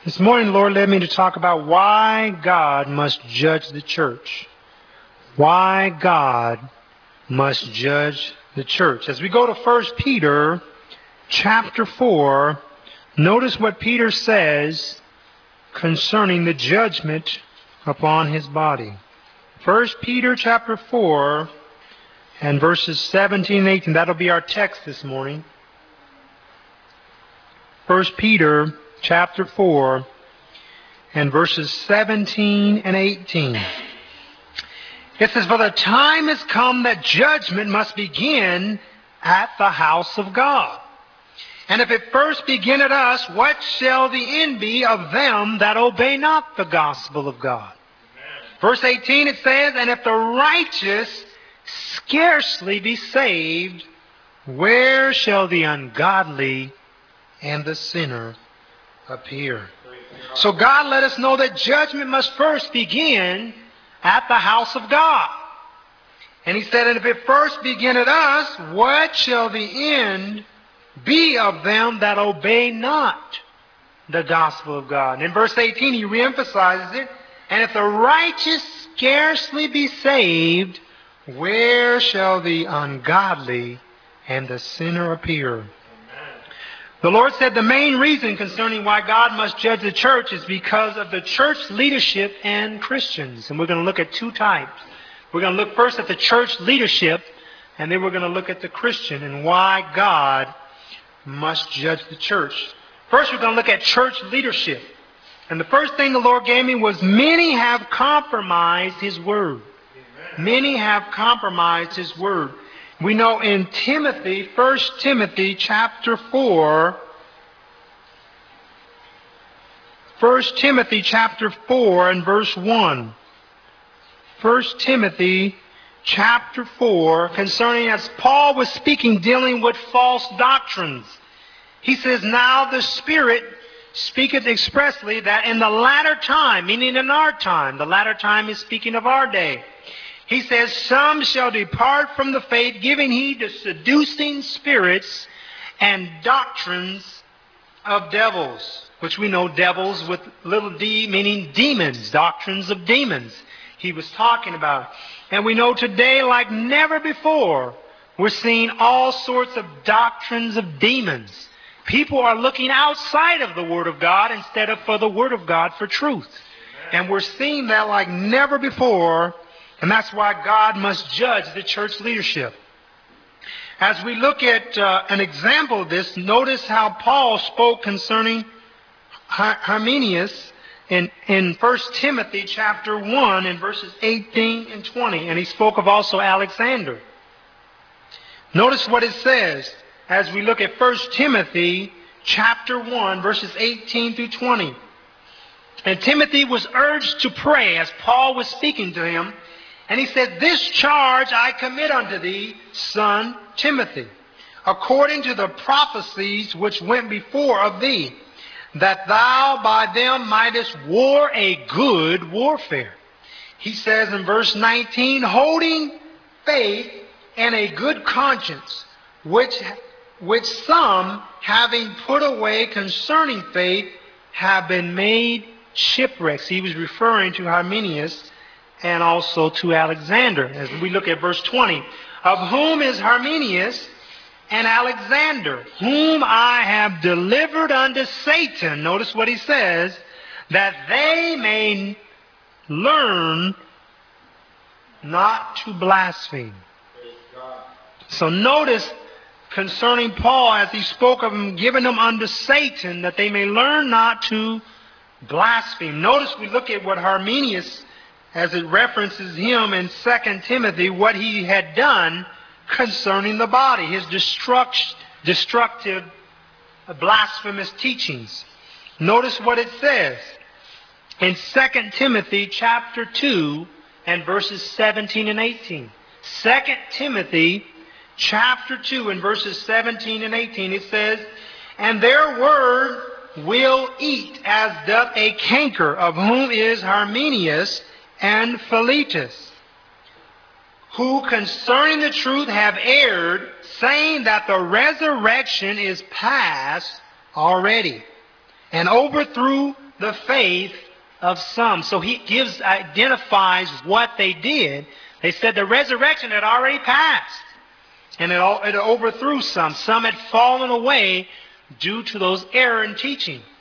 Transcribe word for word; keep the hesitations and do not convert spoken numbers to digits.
This morning, the Lord led me to talk about why God must judge the church. Why God must judge the church. As we go to First Peter chapter four, notice what Peter says concerning the judgment upon his body. First Peter chapter four and verses seventeen and eighteen. That'll be our text this morning. First Peter chapter four and verses seventeen and eighteen. It says, "For the time is come that judgment must begin at the house of God. And if it first begin at us, what shall the end be of them that obey not the gospel of God?" Amen. Verse eighteen, it says, "And if the righteous scarcely be saved, where shall the ungodly and the sinner appear?" So God let us know that judgment must first begin at the house of God. And he said, and if it first begin at us, what shall the end be of them that obey not the gospel of God? And in verse eighteen, he reemphasizes it. And if the righteous scarcely be saved, where shall the ungodly and the sinner appear? The Lord said the main reason concerning why God must judge the church is because of the church leadership and Christians. And we're going to look at two types. We're going to look first at the church leadership, and then we're going to look at the Christian and why God must judge the church. First, we're going to look at church leadership. And the first thing the Lord gave me was many have compromised His word. Amen. Many have compromised His word. We know in Timothy, First Timothy chapter four, First Timothy chapter four and verse one. First Timothy chapter four, concerning, as Paul was speaking, dealing with false doctrines. He says, "Now the Spirit speaketh expressly that in the latter time," meaning in our time, the latter time is speaking of our day. He says, "Some shall depart from the faith, giving heed to seducing spirits and doctrines of devils," which we know devils with little d, meaning demons, doctrines of demons he was talking about. And we know today, like never before, we're seeing all sorts of doctrines of demons. People are looking outside of the Word of God instead of for the Word of God for truth. And we're seeing that like never before. And that's why God must judge the church leadership. As we look at uh, an example of this, notice how Paul spoke concerning Hymenaeus in, in First Timothy chapter one in verses eighteen and twenty. And he spoke of also Alexander. Notice what it says as we look at First Timothy chapter one verses eighteen through twenty. "And Timothy was urged to pray," as Paul was speaking to him. And he said, "This charge I commit unto thee, son Timothy, according to the prophecies which went before of thee, that thou by them mightest war a good warfare." He says in verse nineteen, "Holding faith and a good conscience, which, which some, having put away concerning faith, have been made shipwrecks." He was referring to Hymenaeus and also to Alexander. As we look at verse twenty, "Of whom is Hymenaeus and Alexander, whom I have delivered unto Satan," notice what he says, "that they may learn not to blaspheme." So notice concerning Paul, as he spoke of him, giving them unto Satan, that they may learn not to blaspheme. Notice we look at what Hymenaeus, as it references him in Second Timothy, what he had done concerning the body, his destruct, destructive, blasphemous teachings. Notice what it says in Second Timothy chapter two and verses seventeen and eighteen. Second Timothy chapter two and verses seventeen and eighteen, it says, "And their word will eat, as doth a canker, of whom is Hymenaeus and Philetus, who concerning the truth have erred, saying that the resurrection is past already, and overthrew the faith of some. So he gives, identifies what they did. They said the resurrection had already passed, and it, all, it overthrew some. Some had fallen away due to those error in teaching.